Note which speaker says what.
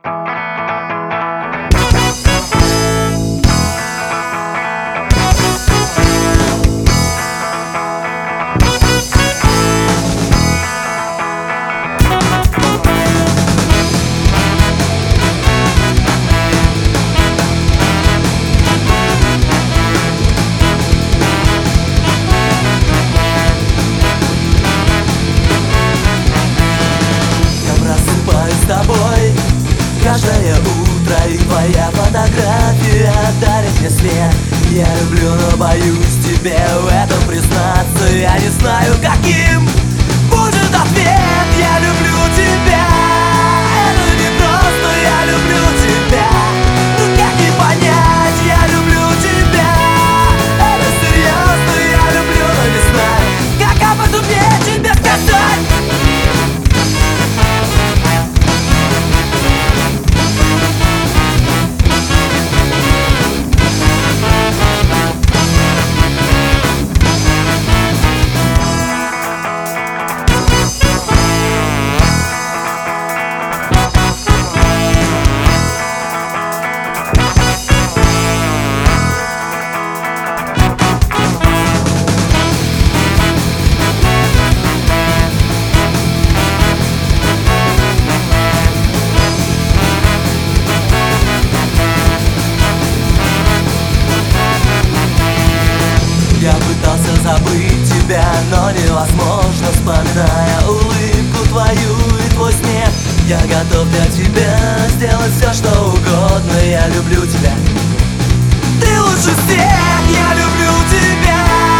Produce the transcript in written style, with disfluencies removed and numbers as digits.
Speaker 1: Каждое утро и твоя фотография дарит мне свет. Я люблю, но боюсь тебе в этом признаться. Я не знаю, каким будет ответ. Я люблю тебя, это не просто. Я люблю тебя, ну как не понять? Я люблю тебя, это серьезно. Я люблю, но не знаю, как об этом мне тебе сказать. Я пытался забыть тебя, но невозможно, вспоминая улыбку твою и твой смех. Я готов для тебя сделать все, что угодно. Я люблю тебя, ты лучше всех. Я люблю тебя.